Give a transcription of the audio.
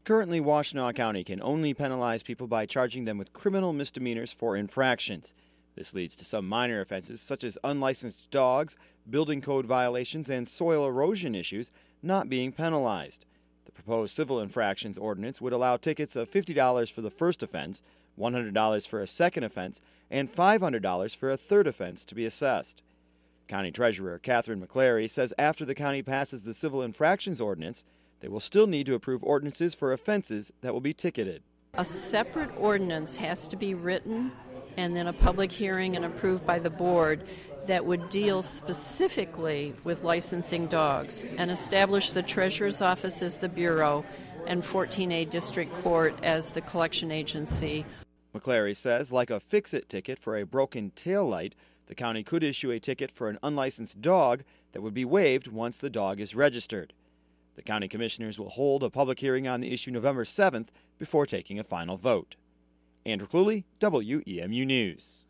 Currently, Washtenaw County can only penalize people by charging them with criminal misdemeanors for infractions. This leads to some minor offenses such as unlicensed dogs, building code violations, and soil erosion issues not being penalized. The proposed civil infractions ordinance would allow tickets of $50 for the first offense, $100 for a second offense, and $500 for a third offense to be assessed. County Treasurer Catherine McClary says after the county passes the civil infractions ordinance, they will still need to approve ordinances for offenses that will be ticketed. A separate ordinance has to be written and then a public hearing and approved by the board that would deal specifically with licensing dogs and establish the Treasurer's Office as the Bureau and 14A District Court as the collection agency. McClary says, like a fix-it ticket for a broken tail light, the county could issue a ticket for an unlicensed dog that would be waived once the dog is registered. The county commissioners will hold a public hearing on the issue November 7th before taking a final vote. Andrew Cluley, WEMU News.